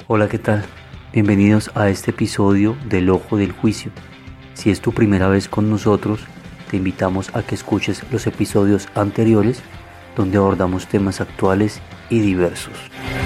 Hola, ¿qué tal? Bienvenidos a este episodio del Ojo del Juicio. Si es tu primera vez con nosotros, te invitamos a que escuches los episodios anteriores donde abordamos temas actuales y diversos.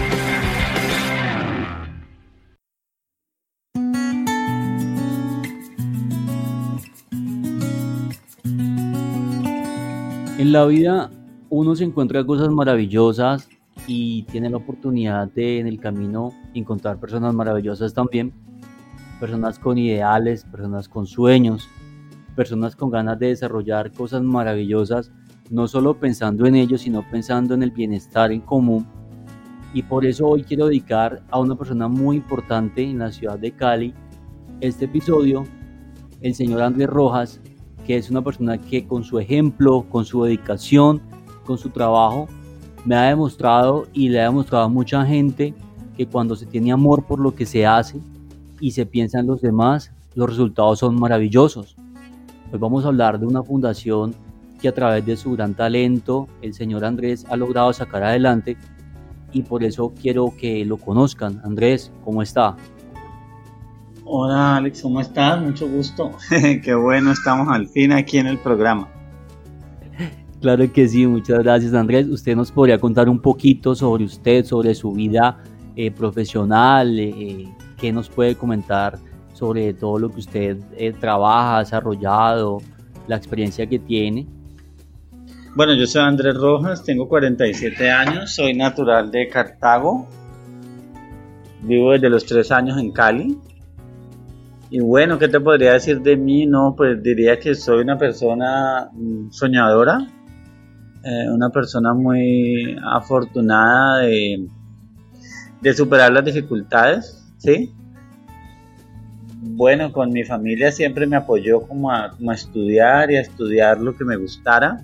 En la vida uno se encuentra cosas maravillosas y tiene la oportunidad de en el camino encontrar personas maravillosas también, personas con ideales, personas con sueños, personas con ganas de desarrollar cosas maravillosas, no solo pensando en ellos, sino pensando en el bienestar en común. Y por eso hoy quiero dedicar a una persona muy importante en la ciudad de Cali este episodio, el señor Andrés Rojas, que es una persona que con su ejemplo, con su dedicación, con su trabajo, me ha demostrado y le ha demostrado a mucha gente que cuando se tiene amor por lo que se hace y se piensa en los demás, los resultados son maravillosos. Hoy vamos a hablar de una fundación que a través de su gran talento, el señor Andrés ha logrado sacar adelante y por eso quiero que lo conozcan. Andrés, ¿cómo está? Hola Alex, ¿cómo estás? Mucho gusto. Qué bueno, estamos al fin aquí en el programa. Claro que sí, muchas gracias Andrés. ¿Usted nos podría contar un poquito sobre usted, sobre su vida profesional? ¿Qué nos puede comentar sobre todo lo que usted trabaja, ha desarrollado, la experiencia que tiene? Bueno, yo soy Andrés Rojas, tengo 47 años, soy natural de Cartago, vivo desde los 3 años en Cali. Y bueno, ¿qué te podría decir de mí? No, pues diría que soy una persona soñadora, una persona muy afortunada de superar las dificultades, ¿sí? Bueno, con mi familia siempre me apoyó como a estudiar y a estudiar lo que me gustara.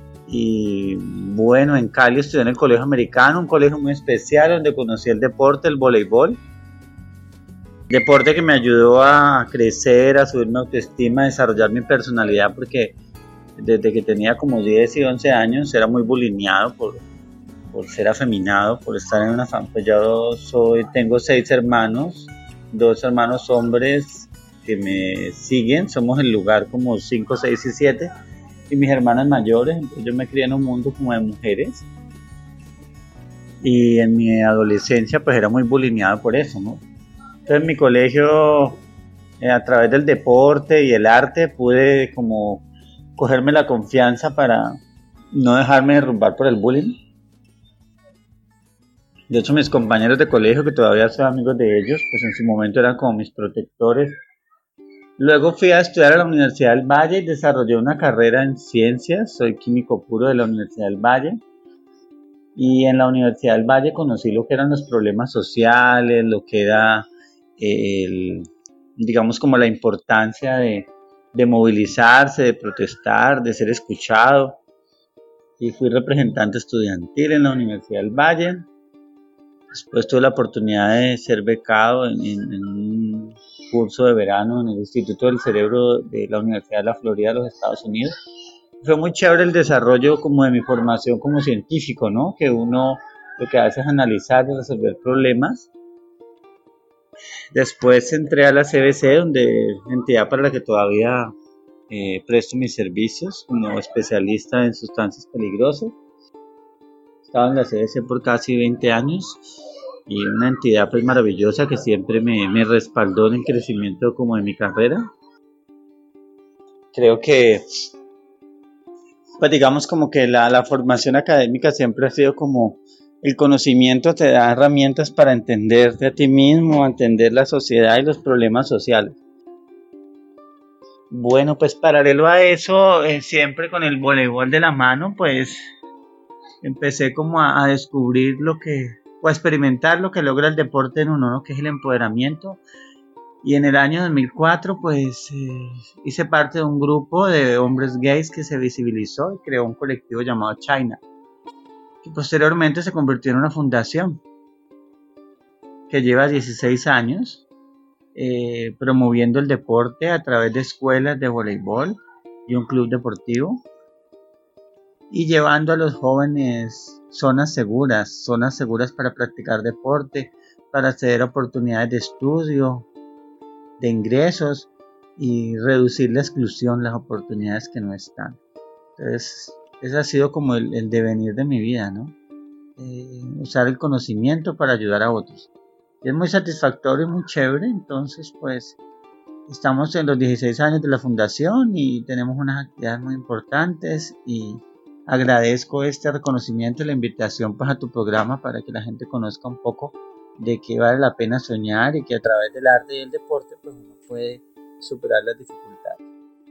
Y bueno, en Cali estudié en el Colegio Americano, un colegio muy especial donde conocí el deporte, el voleibol. Deporte que me ayudó a crecer, a subir mi autoestima, a desarrollar mi personalidad, porque desde que tenía como 10 y 11 años era muy bulineado por ser afeminado, por estar en una familia. Pues yo tengo 6 hermanos, 2 hermanos hombres que me siguen, somos el lugar como 5, 6 y 7, y mis hermanas mayores. Entonces yo me crié en un mundo como de mujeres, y en mi adolescencia pues era muy bulineado por eso, ¿no? Entonces en mi colegio, a través del deporte y el arte, pude como cogerme la confianza para no dejarme derrumbar por el bullying. De hecho, mis compañeros de colegio, que todavía soy amigos de ellos, pues en su momento eran como mis protectores. Luego fui a estudiar a la Universidad del Valle y desarrollé una carrera en ciencias. Soy químico puro de la Universidad del Valle. Y en la Universidad del Valle conocí lo que eran los problemas sociales, lo que era, digamos, como la importancia de movilizarse, de protestar, de ser escuchado. Y fui representante estudiantil en la Universidad del Valle. Después tuve la oportunidad de ser becado en un curso de verano en el Instituto del Cerebro de la Universidad de la Florida de los Estados Unidos. Fue muy chévere el desarrollo como de mi formación como científico, ¿no? Que uno lo que hace es analizar y resolver problemas. Después entré a la CBC, entidad para la que todavía presto mis servicios como especialista en sustancias peligrosas. Estaba en la CBC por casi 20 años y una entidad pues maravillosa que siempre me respaldó en el crecimiento como de mi carrera. Creo que, pues digamos como que la formación académica siempre ha sido como el conocimiento te da herramientas para entenderte a ti mismo, entender la sociedad y los problemas sociales. Bueno, pues paralelo a eso, siempre con el voleibol de la mano, pues empecé como a descubrir o a experimentar lo que logra el deporte en uno, ¿no? Que es el empoderamiento. Y en el año 2004 pues hice parte de un grupo de hombres gays que se visibilizó y creó un colectivo llamado China, que posteriormente se convirtió en una fundación que lleva 16 años promoviendo el deporte a través de escuelas de voleibol y un club deportivo, y llevando a los jóvenes zonas seguras para practicar deporte, para acceder a oportunidades de estudio, de ingresos y reducir la exclusión, las oportunidades que no están. Entonces, ese ha sido como el devenir de mi vida, ¿no? Usar el conocimiento para ayudar a otros. Y es muy satisfactorio y muy chévere. Entonces, pues, estamos en los 16 años de la fundación y tenemos unas actividades muy importantes y agradezco este reconocimiento y la invitación pues, a tu programa para que la gente conozca un poco de que vale la pena soñar y que a través del arte y el deporte pues, uno puede superar las dificultades.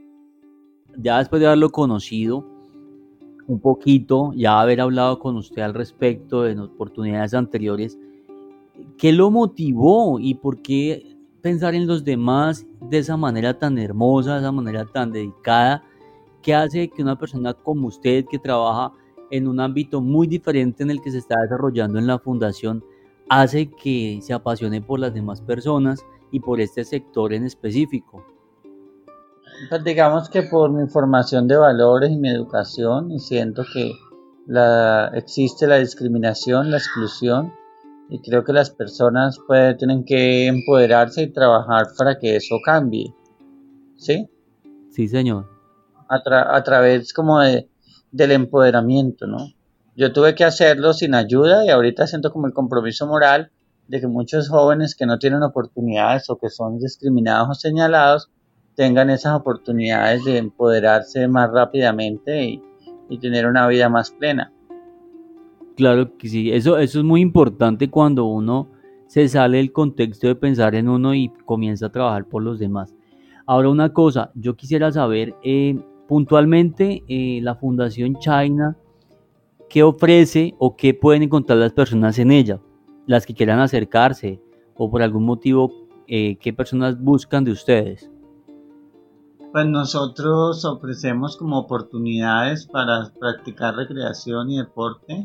Ya después de haberlo conocido un poquito, ya haber hablado con usted al respecto en oportunidades anteriores, ¿qué lo motivó y por qué pensar en los demás de esa manera tan hermosa, de esa manera tan dedicada? ¿Qué hace que una persona como usted, que trabaja en un ámbito muy diferente en el que se está desarrollando en la fundación, hace que se apasione por las demás personas y por este sector en específico? Pues digamos que por mi formación de valores y mi educación, y siento que existe la discriminación, la exclusión, y creo que las personas tienen que empoderarse y trabajar para que eso cambie, ¿sí? Sí, señor. A través como del empoderamiento, ¿no? Yo tuve que hacerlo sin ayuda y ahorita siento como el compromiso moral de que muchos jóvenes que no tienen oportunidades o que son discriminados o señalados tengan esas oportunidades de empoderarse más rápidamente y tener una vida más plena. Claro que sí, eso es muy importante cuando uno se sale del contexto de pensar en uno y comienza a trabajar por los demás. Ahora una cosa, yo quisiera saber puntualmente la Fundación China, ¿qué ofrece o qué pueden encontrar las personas en ella? Las que quieran acercarse o por algún motivo, ¿qué personas buscan de ustedes? Pues nosotros ofrecemos como oportunidades para practicar recreación y deporte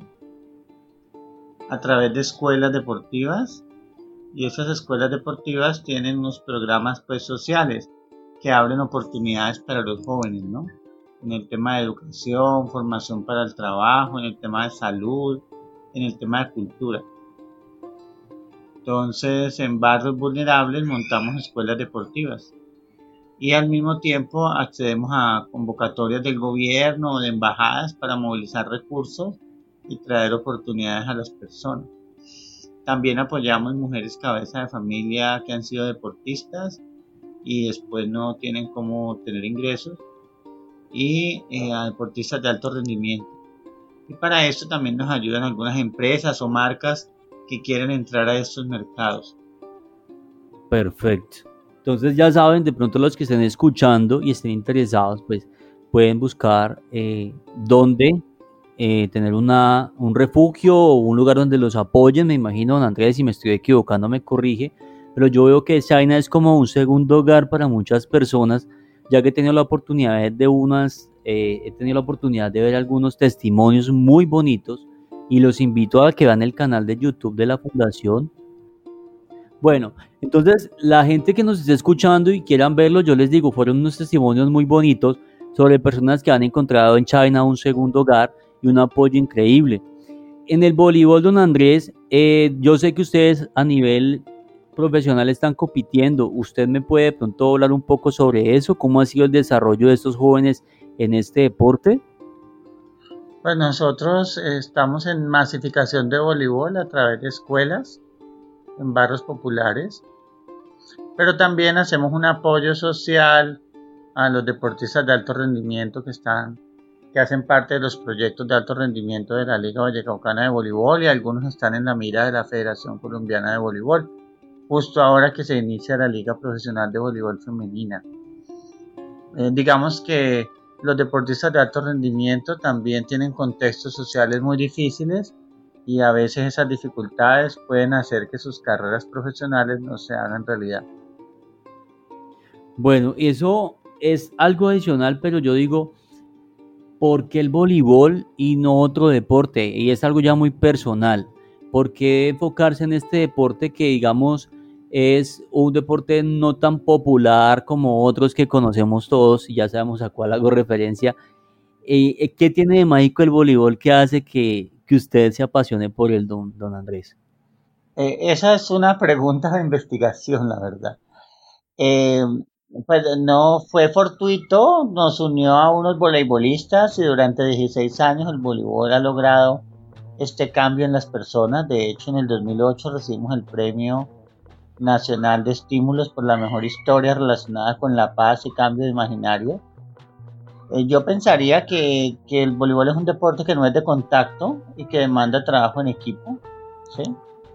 a través de escuelas deportivas, y esas escuelas deportivas tienen unos programas pues sociales que abren oportunidades para los jóvenes, ¿no? En el tema de educación, formación para el trabajo, en el tema de salud, en el tema de cultura. Entonces, en barrios vulnerables montamos escuelas deportivas y al mismo tiempo accedemos a convocatorias del gobierno o de embajadas para movilizar recursos y traer oportunidades a las personas. También apoyamos mujeres cabeza de familia que han sido deportistas y después no tienen cómo tener ingresos, y a deportistas de alto rendimiento. Y para esto también nos ayudan algunas empresas o marcas que quieren entrar a estos mercados. Perfecto. Entonces ya saben, de pronto los que estén escuchando y estén interesados, pues pueden buscar dónde tener un refugio o un lugar donde los apoyen. Me imagino, don Andrés, si me estoy equivocando me corrige, pero yo veo que China es como un segundo hogar para muchas personas, ya que he tenido la oportunidad de ver algunos testimonios muy bonitos y los invito a que vean el canal de YouTube de la Fundación. Bueno, entonces la gente que nos esté escuchando y quieran verlo, yo les digo, fueron unos testimonios muy bonitos sobre personas que han encontrado en China un segundo hogar y un apoyo increíble. En el voleibol, don Andrés, yo sé que ustedes a nivel profesional están compitiendo. ¿Usted me puede de pronto hablar un poco sobre eso? ¿Cómo ha sido el desarrollo de estos jóvenes en este deporte? Pues nosotros estamos en masificación de voleibol a través de escuelas en barrios populares, pero también hacemos un apoyo social a los deportistas de alto rendimiento que hacen parte de los proyectos de alto rendimiento de la Liga Vallecaucana de Voleibol, y algunos están en la mira de la Federación Colombiana de Voleibol, justo ahora que se inicia la Liga Profesional de Voleibol Femenina. Digamos que los deportistas de alto rendimiento también tienen contextos sociales muy difíciles y a veces esas dificultades pueden hacer que sus carreras profesionales no se hagan realidad. Bueno, eso es algo adicional, pero yo digo, ¿por qué el voleibol y no otro deporte? Y es algo ya muy personal. ¿Por qué enfocarse en este deporte que, digamos, es un deporte no tan popular como otros que conocemos todos y ya sabemos a cuál hago referencia? ¿Qué tiene de mágico el voleibol que hace que usted se apasione por el don Andrés? Esa es una pregunta de investigación, la verdad. Eh, pues no fue fortuito, nos unió a unos voleibolistas y durante 16 años el voleibol ha logrado este cambio en las personas. De hecho, en el 2008 recibimos el Premio Nacional de Estímulos por la mejor historia relacionada con la paz y cambio de imaginario. Yo pensaría que el voleibol es un deporte que no es de contacto y que demanda trabajo en equipo, ¿sí?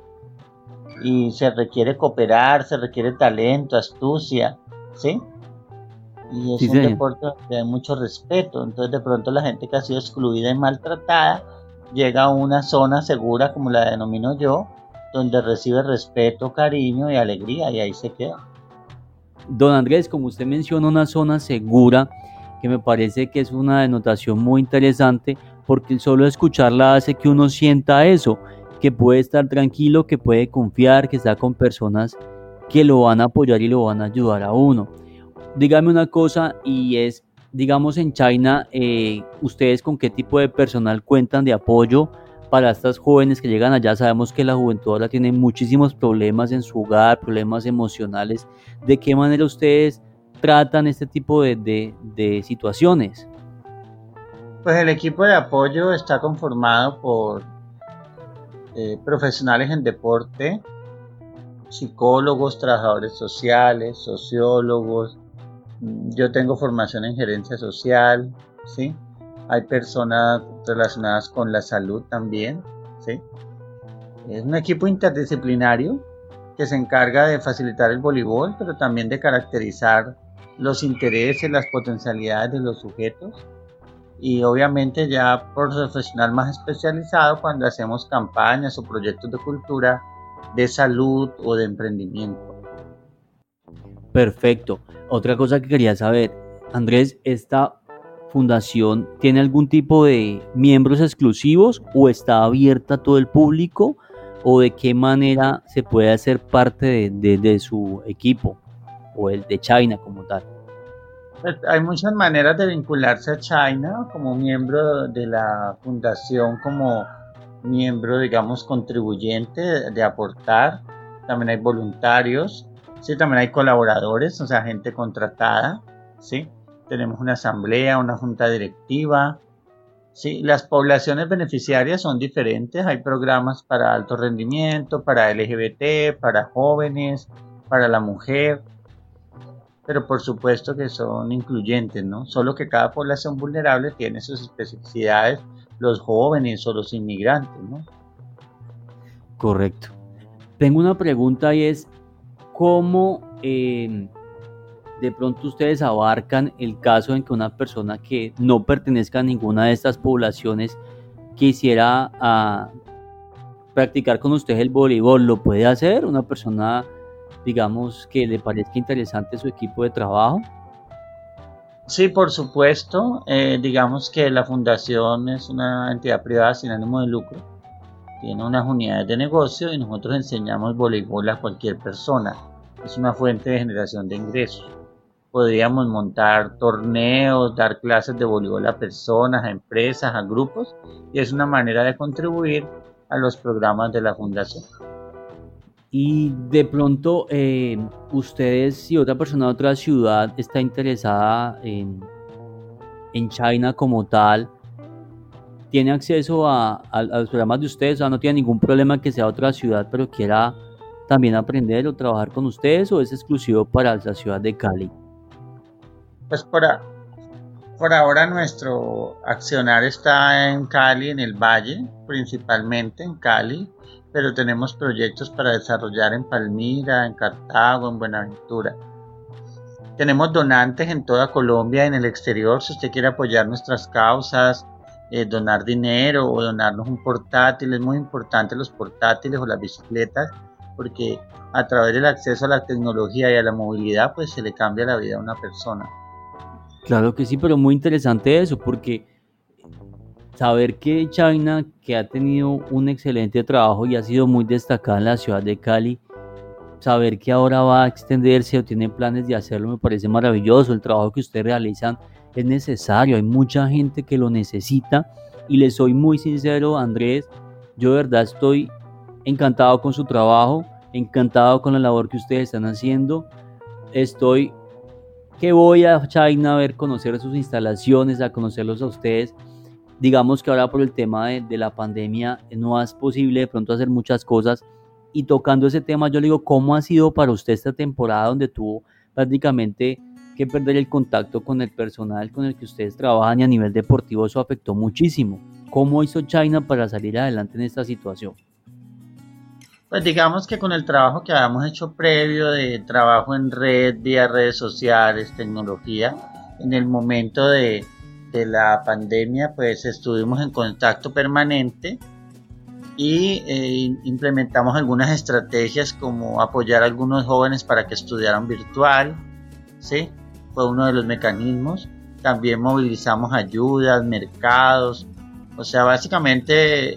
Y se requiere cooperar, se requiere talento, astucia, ¿sí? Y es Sí, un señor. deporte donde hay mucho respeto. Entonces, de pronto, la gente que ha sido excluida y maltratada llega a una zona segura, como la denomino yo, donde recibe respeto, cariño y alegría, y ahí se queda. Don Andrés, como usted menciona una zona segura, que me parece que es una denotación muy interesante, porque el solo escucharla hace que uno sienta eso, que puede estar tranquilo, que puede confiar, que está con personas que lo van a apoyar y lo van a ayudar a uno. Dígame una cosa y es, digamos en China, ¿ustedes con qué tipo de personal cuentan de apoyo para estas jóvenes que llegan allá? Sabemos que la juventud ahora tiene muchísimos problemas en su hogar, problemas emocionales. ¿De qué manera ustedes tratan este tipo de situaciones? Pues el equipo de apoyo está conformado por profesionales en deporte, psicólogos, trabajadores sociales, sociólogos. Yo tengo formación en gerencia social, ¿sí? Hay personas relacionadas con la salud también, ¿sí? Es un equipo interdisciplinario que se encarga de facilitar el voleibol, pero también de caracterizar los intereses, las potencialidades de los sujetos y obviamente ya profesional más especializado cuando hacemos campañas o proyectos de cultura, de salud o de emprendimiento. Perfecto. Otra cosa que quería saber, Andrés, ¿esta fundación tiene algún tipo de miembros exclusivos o está abierta a todo el público? ¿O de qué manera se puede hacer parte de su equipo o el de China como tal? Pues hay muchas maneras de vincularse a China como miembro de la fundación, como miembro, digamos, contribuyente de aportar. También hay voluntarios, sí, también hay colaboradores, o sea, gente contratada, sí. Tenemos una asamblea, una junta directiva, sí. Las poblaciones beneficiarias son diferentes. Hay programas para alto rendimiento, para LGBT, para jóvenes, para la mujer, pero por supuesto que son incluyentes, ¿no? Solo que cada población vulnerable tiene sus especificidades, los jóvenes o los inmigrantes, ¿no? Correcto. Tengo una pregunta y es, ¿cómo de pronto ustedes abarcan el caso en que una persona que no pertenezca a ninguna de estas poblaciones quisiera practicar con ustedes el voleibol? ¿Lo puede hacer una persona, digamos, que le parezca interesante su equipo de trabajo? Sí, por supuesto. Digamos que la fundación es una entidad privada sin ánimo de lucro. Tiene unas unidades de negocio y nosotros enseñamos voleibol a cualquier persona. Es una fuente de generación de ingresos. Podríamos montar torneos, dar clases de voleibol a personas, a empresas, a grupos, y es una manera de contribuir a los programas de la fundación. Y de pronto, ustedes, si otra persona de otra ciudad está interesada en China como tal, tiene acceso a los programas de ustedes, o sea, no tiene ningún problema que sea otra ciudad, pero quiera también aprender o trabajar con ustedes, o es exclusivo para la ciudad de Cali. Pues por ahora nuestro accionar está en Cali, en el Valle, principalmente en Cali, pero tenemos proyectos para desarrollar en Palmira, en Cartago, en Buenaventura. Tenemos donantes en toda Colombia y en el exterior. Si usted quiere apoyar nuestras causas, donar dinero o donarnos un portátil, es muy importante los portátiles o las bicicletas, porque a través del acceso a la tecnología y a la movilidad, pues se le cambia la vida a una persona. Claro que sí, pero muy interesante eso, porque saber que China, que ha tenido un excelente trabajo y ha sido muy destacada en la ciudad de Cali, saber que ahora va a extenderse o tiene planes de hacerlo me parece maravilloso. El trabajo que ustedes realizan es necesario, hay mucha gente que lo necesita y les soy muy sincero, Andrés, yo de verdad estoy encantado con su trabajo, encantado con la labor que ustedes están haciendo. Que voy a China a ver, conocer sus instalaciones, a conocerlos a ustedes. Digamos que ahora por el tema de la pandemia no es posible de pronto hacer muchas cosas, y tocando ese tema yo le digo, ¿cómo ha sido para usted esta temporada donde tuvo prácticamente que perder el contacto con el personal con el que ustedes trabajan, y a nivel deportivo eso afectó muchísimo? ¿Cómo hizo China para salir adelante en esta situación? Pues digamos que con el trabajo que habíamos hecho previo de trabajo en red, vía redes sociales, tecnología, en el momento de la pandemia pues estuvimos en contacto permanente y implementamos algunas estrategias como apoyar a algunos jóvenes para que estudiaran virtual, ¿sí? Fue uno de los mecanismos. También movilizamos ayudas, mercados. O sea, básicamente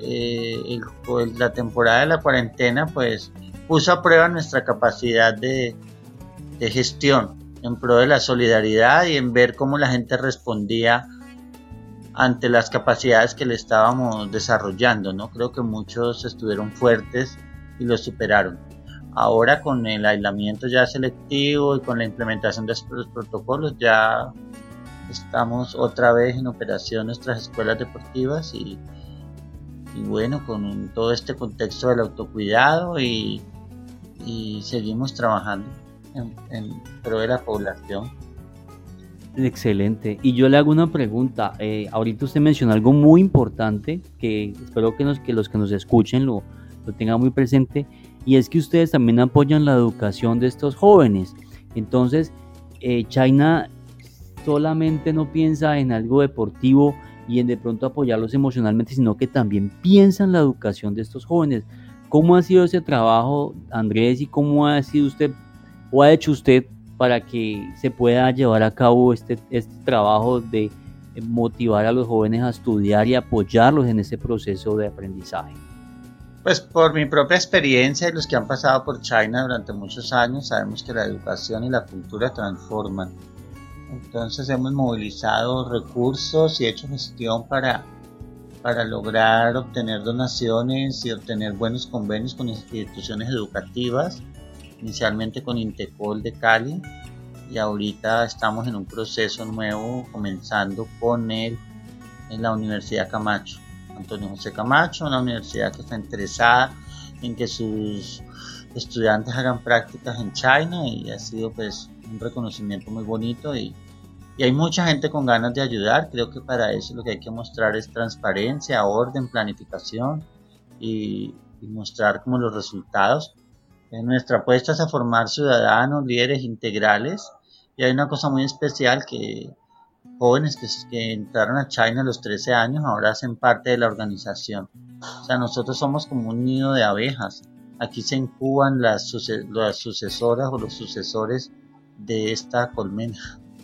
la temporada de la cuarentena pues puso a prueba nuestra capacidad de gestión en pro de la solidaridad y en ver cómo la gente respondía ante las capacidades que le estábamos desarrollando, ¿no? Creo que muchos estuvieron fuertes y lo superaron. Ahora con el aislamiento ya selectivo y con la implementación de los protocolos ya estamos otra vez en operación nuestras escuelas deportivas y bueno, con todo este contexto del autocuidado y seguimos trabajando en pro de la población. Excelente. Y yo le hago una pregunta. Ahorita usted mencionó algo muy importante que espero que los que nos escuchen lo tengan muy presente, y es que ustedes también apoyan la educación de estos jóvenes. Entonces, China solamente no piensa en algo deportivo y en de pronto apoyarlos emocionalmente, sino que también piensa en la educación de estos jóvenes. ¿Cómo ha sido ese trabajo, Andrés, y cómo ha sido usted o ha hecho usted para que se pueda llevar a cabo este trabajo de motivar a los jóvenes a estudiar y apoyarlos en ese proceso de aprendizaje? Pues por mi propia experiencia y los que han pasado por China durante muchos años, sabemos que la educación y la cultura transforman. Entonces hemos movilizado recursos y hecho gestión para lograr obtener donaciones y obtener buenos convenios con instituciones educativas, inicialmente con Intecol de Cali, y ahorita estamos en un proceso nuevo, comenzando con en la Universidad Camacho, Antonio José Camacho, una universidad que está interesada en que sus estudiantes hagan prácticas en China, y ha sido pues un reconocimiento muy bonito y hay mucha gente con ganas de ayudar. Creo que para eso lo que hay que mostrar es transparencia, orden, planificación y mostrar como los resultados. Nuestra apuesta es a formar ciudadanos, líderes integrales, y hay una cosa muy especial que jóvenes que entraron a China a los 13 años ahora hacen parte de la organización. O sea, nosotros somos como un nido de abejas. Aquí se incuban las sucesoras o los sucesores de esta colmena.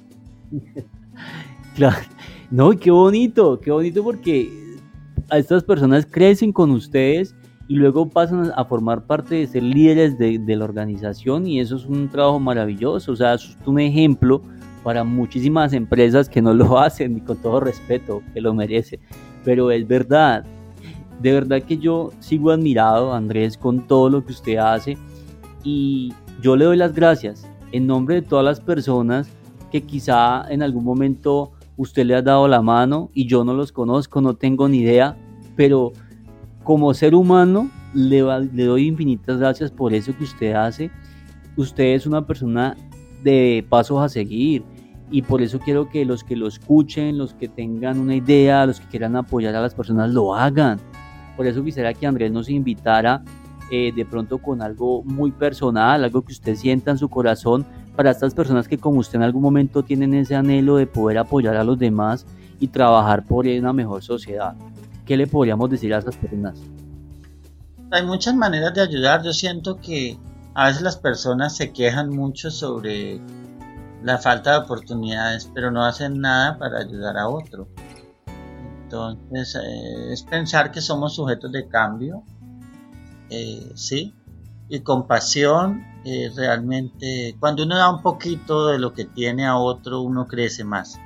Claro, no, qué bonito porque a estas personas crecen con ustedes y luego pasan a formar parte de ser líderes de la organización, y eso es un trabajo maravilloso. O sea, eso es un ejemplo para muchísimas empresas que no lo hacen, y con todo respeto, que lo merece, pero es verdad. De verdad que yo sigo admirado, Andrés, con todo lo que usted hace, y yo le doy las gracias en nombre de todas las personas que quizá en algún momento usted le ha dado la mano y yo no los conozco, no tengo ni idea, pero como ser humano le doy infinitas gracias por eso que usted hace. Usted es una persona de pasos a seguir, y por eso quiero que los que lo escuchen, los que tengan una idea, los que quieran apoyar a las personas, lo hagan. Por eso quisiera que Andrés nos invitara de pronto con algo muy personal, algo que usted sienta en su corazón, para estas personas que como usted en algún momento tienen ese anhelo de poder apoyar a los demás y trabajar por una mejor sociedad. ¿Qué le podríamos decir a esas personas? Hay muchas maneras de ayudar. Yo siento que a veces las personas se quejan mucho sobre la falta de oportunidades, pero no hacen nada para ayudar a otro. Entonces es pensar que somos sujetos de cambio, sí, y compasión. Realmente cuando uno da un poquito de lo que tiene a otro, uno crece más.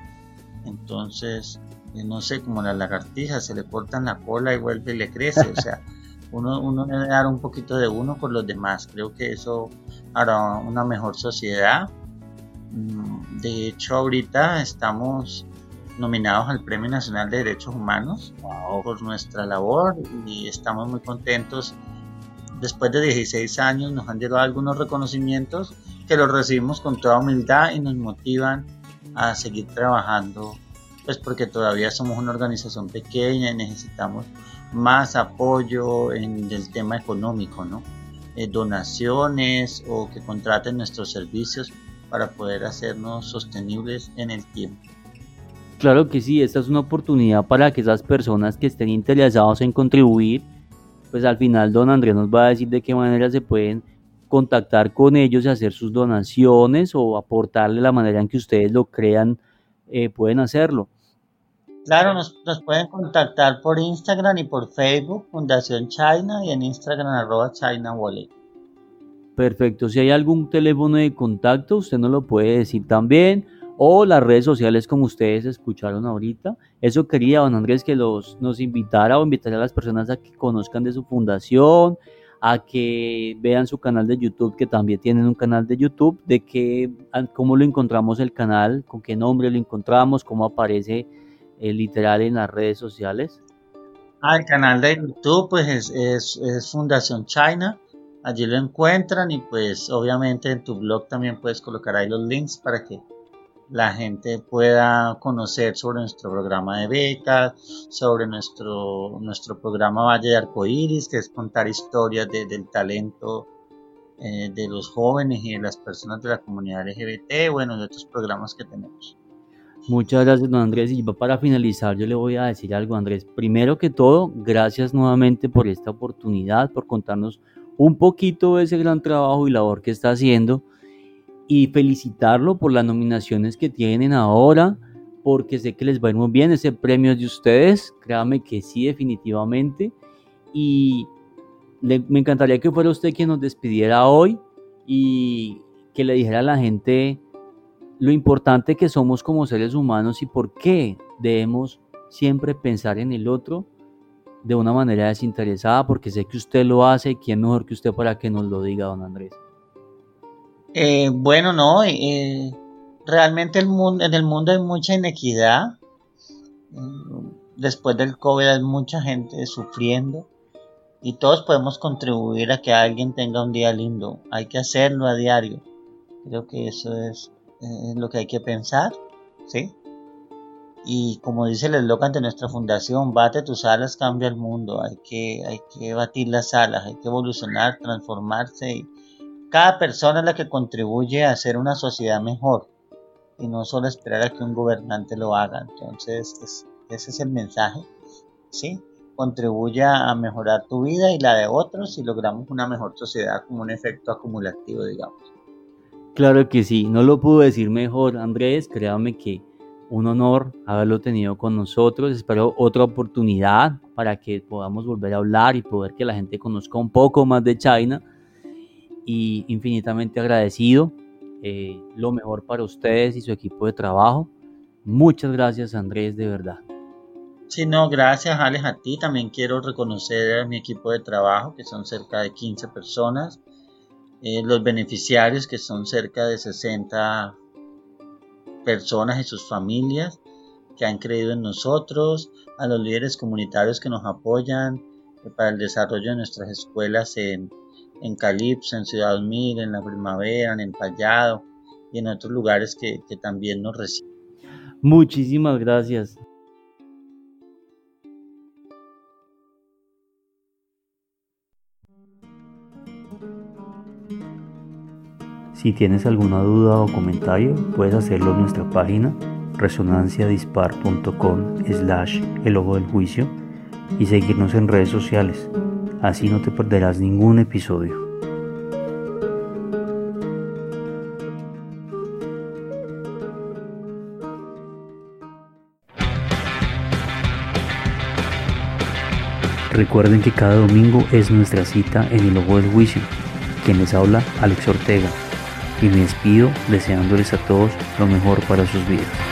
Entonces no sé, como las lagartijas, se le cortan la cola y vuelve y le crece. O sea, Uno debe dar un poquito de uno por los demás. Creo que eso hará una mejor sociedad. De hecho, ahorita estamos nominados al Premio Nacional de Derechos Humanos por nuestra labor y estamos muy contentos. Después de 16 años nos han llegado algunos reconocimientos que los recibimos con toda humildad y nos motivan a seguir trabajando, pues porque todavía somos una organización pequeña y necesitamos más apoyo en el tema económico, ¿no? Donaciones o que contraten nuestros servicios para poder hacernos sostenibles en el tiempo. Claro que sí, esta es una oportunidad para que esas personas que estén interesados en contribuir, pues al final don Andrés nos va a decir de qué manera se pueden contactar con ellos y hacer sus donaciones o aportarle la manera en que ustedes lo crean, pueden hacerlo. Claro, nos pueden contactar por Instagram y por Facebook, Fundación China, y en Instagram @ChinaWallet. Perfecto, si hay algún teléfono de contacto, usted nos lo puede decir también, o las redes sociales como ustedes escucharon ahorita. Eso quería don Andrés que nos invitara o invitaría a las personas a que conozcan de su fundación, a que vean su canal de YouTube, que también tienen un canal de YouTube, cómo lo encontramos el canal, con qué nombre lo encontramos, cómo aparece literal en las redes sociales. El canal de YouTube pues es Fundación China, allí lo encuentran y pues obviamente en tu blog también puedes colocar ahí los links para que la gente pueda conocer sobre nuestro programa de becas, sobre nuestro programa Valle de Arcoíris, que es contar historias del talento de los jóvenes y de las personas de la comunidad LGBT, bueno, de otros programas que tenemos. Muchas gracias, don Andrés. Y para finalizar, yo le voy a decir algo, Andrés. Primero que todo, gracias nuevamente por esta oportunidad, por contarnos un poquito de ese gran trabajo y labor que está haciendo. Y felicitarlo por las nominaciones que tienen ahora, porque sé que les va a ir muy bien. Ese premio es de ustedes, créame que sí, definitivamente. Y me encantaría que fuera usted quien nos despidiera hoy y que le dijera a la gente lo importante que somos como seres humanos y por qué debemos siempre pensar en el otro de una manera desinteresada, porque sé que usted lo hace y quién mejor que usted para que nos lo diga, don Andrés. Bueno, no, realmente en el mundo hay mucha inequidad. Después del COVID hay mucha gente sufriendo y todos podemos contribuir a que alguien tenga un día lindo. Hay que hacerlo a diario. Creo que eso es lo que hay que pensar, ¿sí? Y como dice el eslogan de nuestra fundación, bate tus alas, cambia el mundo. Hay que batir las alas, hay que evolucionar, transformarse. Y cada persona es la que contribuye a hacer una sociedad mejor y no solo esperar a que un gobernante lo haga. Entonces, ese es el mensaje, ¿sí? Contribuye a mejorar tu vida y la de otros y logramos una mejor sociedad como un efecto acumulativo, digamos. Claro que sí, no lo puedo decir mejor, Andrés, créame que un honor haberlo tenido con nosotros. Espero otra oportunidad para que podamos volver a hablar y poder que la gente conozca un poco más de China, y infinitamente agradecido. Lo mejor para ustedes y su equipo de trabajo. Muchas gracias, Andrés, de verdad. Sí, no, gracias, Alex, a ti. También quiero reconocer a mi equipo de trabajo, que son cerca de 15 personas. Los beneficiarios, que son cerca de 60 personas y sus familias que han creído en nosotros, a los líderes comunitarios que nos apoyan para el desarrollo de nuestras escuelas en Calipso, en Ciudad Mil, en La Primavera, en El Pallado y en otros lugares que también nos reciben. Muchísimas gracias. Si tienes alguna duda o comentario, puedes hacerlo en nuestra página resonanciadispar.com/el ojo del juicio y seguirnos en redes sociales. Así no te perderás ningún episodio. Recuerden que cada domingo es nuestra cita en el ojo del juicio. Quien les habla, Alex Ortega. Y me despido deseándoles a todos lo mejor para sus vidas.